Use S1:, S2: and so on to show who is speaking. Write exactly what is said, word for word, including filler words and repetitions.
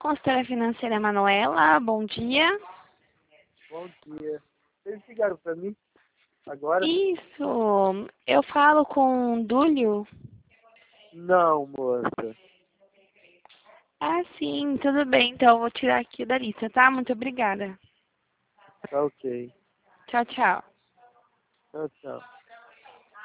S1: Consultora financeira Manuela, bom dia.
S2: Bom dia. Vocês ligaram para mim agora?
S1: Isso, eu falo com o Dúlio?
S2: Não, moça.
S1: Ah, sim, tudo bem, então eu vou tirar aqui da lista, tá? Muito obrigada.
S2: Tá ok.
S1: Tchau, tchau.
S2: Tchau, tchau.